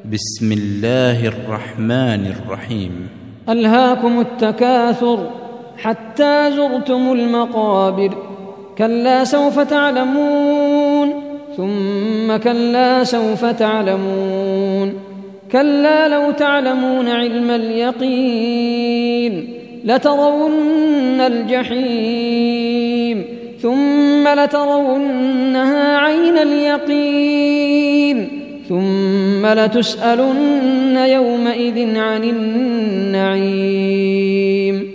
بسم الله الرحمن الرحيم. ألهاكم التكاثر حتى زرتم المقابر، كلا سوف تعلمون ثم كلا سوف تعلمون، كلا لو تعلمون علم اليقين لترون الجحيم ثم لترونها عين اليقين ثم لتسألن يومئذ عن النعيم.